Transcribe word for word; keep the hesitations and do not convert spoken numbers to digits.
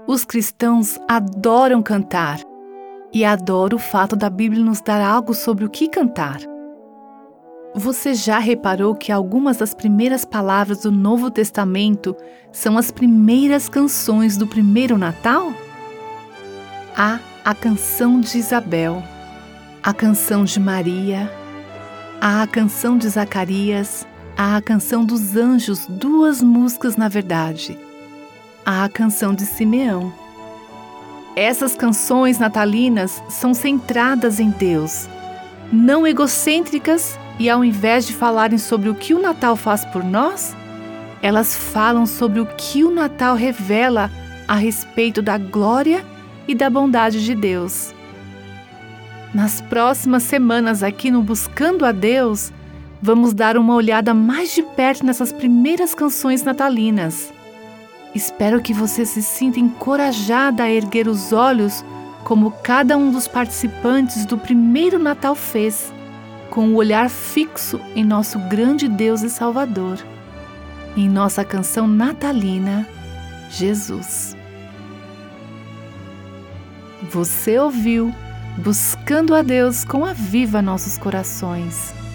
Os cristãos adoram cantar e adoram o fato da Bíblia nos dar algo sobre o que cantar. Você já reparou que algumas das primeiras palavras do Novo Testamento são as primeiras canções do primeiro Natal? Há a canção de Isabel, a canção de Maria, há a canção de Zacarias, há a canção dos anjos, duas músicas na verdade. Há a canção de Simeão. Essas canções natalinas são centradas em Deus, não egocêntricas, e ao invés de falarem sobre o que o Natal faz por nós, elas falam sobre o que o Natal revela a respeito da glória e da bondade de Deus. Nas próximas semanas aqui no Buscando a Deus, vamos dar uma olhada mais de perto nessas primeiras canções natalinas. Espero que você se sinta encorajada a erguer os olhos como cada um dos participantes do primeiro Natal fez, com o olhar fixo em nosso grande Deus e Salvador, em nossa canção natalina, Jesus. Você ouviu Buscando a Deus com Aviva Nossos Corações.